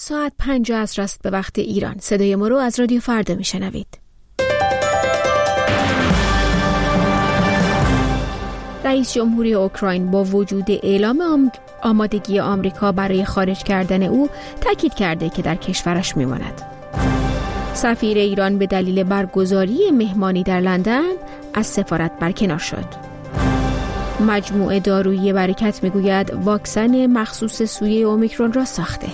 ساعت 5 عصر است به وقت ایران. صدای ما رو از رادیو فردا میشنوید. رئیس جمهوری اوکراین با وجود اعلام آمادگی آمریکا برای خارج کردن او تاکید کرده که در کشورش میماند. سفیر ایران به دلیل برگزاری مهمانی در لندن از سفارت برکنار شد. مجموعه دارویی برکت میگوید واکسن مخصوص سویه اومیکرون را ساخته.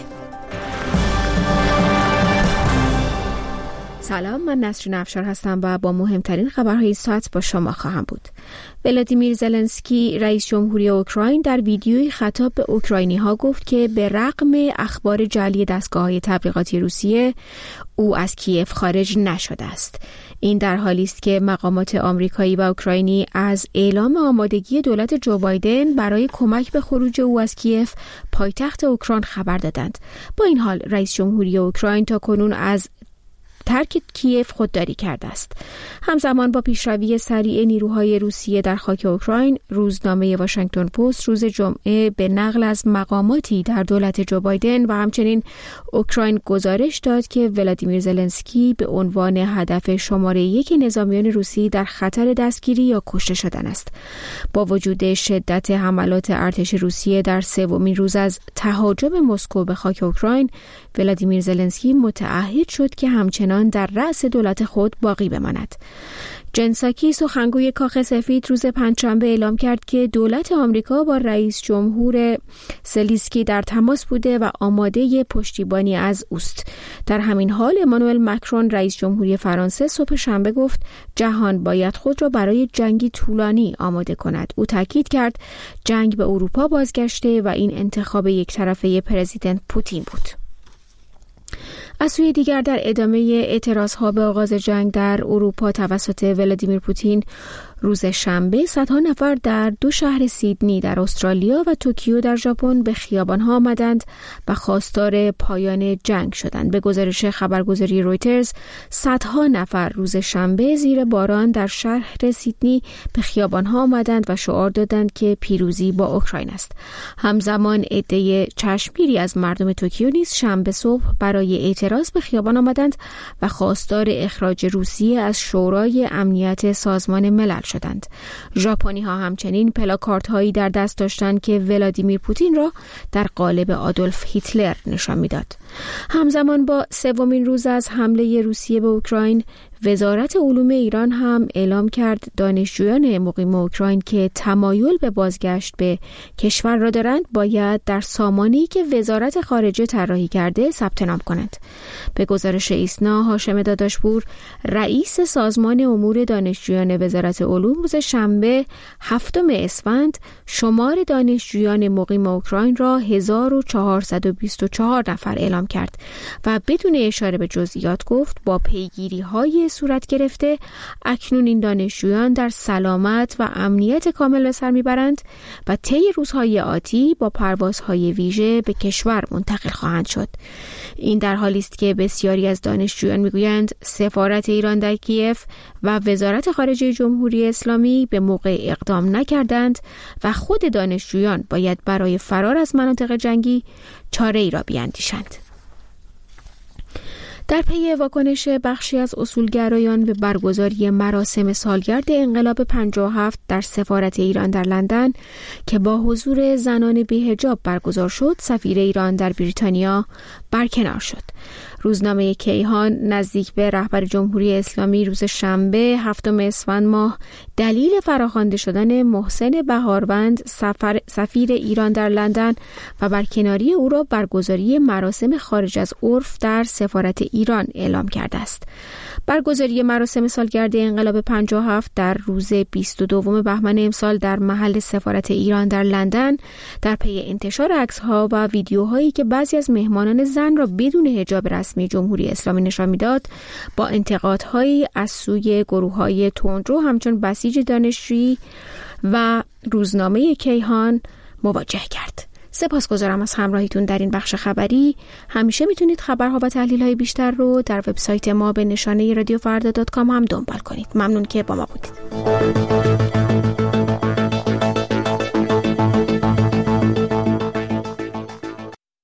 سلام، من نسرین افشار هستم و با مهمترین خبرهای ساعت با شما خواهم بود. ولادیمیر زلنسکی رئیس جمهوری اوکراین در ویدیویی خطاب به اوکراینی ها گفت که به رغم اخبار جعلی دستگاه‌های تبلیغاتی روسیه او از کیف خارج نشده است. این در حالی است که مقامات آمریکایی و اوکراینی از اعلام آمادگی دولت جو بایدن برای کمک به خروج او از کیف پایتخت اوکراین خبر دادند. با این حال رئیس جمهوری اوکراین تاکنون از ترک کیف خودداری کرده است. همزمان با پیشروی سریع نیروهای روسیه در خاک اوکراین، روزنامه واشنگتن پست روز جمعه به نقل از مقاماتی در دولت جو بایدن و همچنین اوکراین گزارش داد که ولادیمیر زلنسکی به عنوان هدف شماره 1 نظامیان روسی در خطر دستگیری یا کشته شدن است. با وجود شدت حملات ارتش روسیه در سومین روز از تهاجم مسکو به خاک اوکراین، ولادیمیر زلنسکی متعهد شد که همچنان در رأس دولت خود باقی بماند. جن ساکی سخنگوی کاخ سفید روز پنجشنبه اعلام کرد که دولت آمریکا با رئیس جمهور زلنسکی در تماس بوده و آماده پشتیبانی از اوست. در همین حال امانوئل مکرون رئیس جمهوری فرانسه صبح شنبه گفت جهان باید خود را برای جنگی طولانی آماده کند. او تاکید کرد جنگ به اروپا بازگشته و این انتخاب یک طرفه پرزیدنت پوتین بود. از سوی دیگر در ادامه اعتراضها به آغاز جنگ در اروپا توسط ولادیمیر پوتین روز شنبه صدها نفر در 2 شهر سیدنی در استرالیا و توکیو در ژاپن به خیابان‌ها آمدند و خواستار پایان جنگ شدند. به گزارش خبرگزاری رویترز صدها نفر روز شنبه زیر باران در شهر سیدنی به خیابان‌ها آمدند و شعار دادند که پیروزی با اوکراین است. همزمان عده چشمگیری از مردم توکیو نیز شنبه صبح برای اعتراض به خیابان آمدند و خواستار اخراج روسیه از شورای امنیت سازمان ملل شدند. ژاپنی ها همچنین پلاکارد هایی در دست داشتند که ولادیمیر پوتین را در قالب آدولف هیتلر نشان میداد. همزمان با سومین روز از حمله روسیه به اوکراین، وزارت علوم ایران هم اعلام کرد دانشجویان مقیم اوکراین که تمایل به بازگشت به کشور را دارند باید در سامانه‌ای که وزارت خارجه طراحی کرده ثبت نام کنند. به گزارش ایسنا، هاشم داداشپور رئیس سازمان امور دانشجویان وزارت علوم روز شنبه 7 اسفند شمار دانشجویان مقیم اوکراین را 1424 نفر اعلام کرد و بدون اشاره به جزئیات گفت با پیگیری‌های صورت گرفته اکنون این دانشجویان در سلامت و امنیت کامل به سر میبرند و طی روزهای آتی با پروازهای ویژه به کشور منتقل خواهند شد. این در حالی است که بسیاری از دانشجویان میگویند سفارت ایران در کیف و وزارت خارجه جمهوری اسلامی به موقع اقدام نکردند و خود دانشجویان باید برای فرار از مناطق جنگی چاره‌ای را بیاندیشند. در پی واکنش بخشی از اصولگرایان به برگزاری مراسم سالگرد انقلاب 57 در سفارت ایران در لندن که با حضور زنان بی‌حجاب برگزار شد، سفیر ایران در بریتانیا برکنار شد. روزنامه کیهان نزدیک به رهبر جمهوری اسلامی روز شنبه 7 اسفند ماه دلیل فراخوانده شدن محسن بهاروند سفیر ایران در لندن و برکناری او را برگزاری مراسم خارج از عرف در سفارت ایران اعلام کرده است. برگزاری مراسم سالگرد انقلاب 57 در روز 22 بهمن امسال در محل سفارت ایران در لندن در پی انتشار عکس‌ها و ویدیوهایی که بعضی از مهمانان زن را بدون حجاب رسمی جمهوری اسلامی نشان می‌داد با انتقادهایی از سوی گروه‌های تندرو همچون بسیج دانشجویی و روزنامه کیهان مواجه کرد. سپاسگزارم از همراهیتون در این بخش خبری. همیشه میتونید خبرها و تحلیل‌های بیشتر رو در وبسایت ما به نشانه رادیوفردا.com هم دنبال کنید. ممنون که با ما بودید.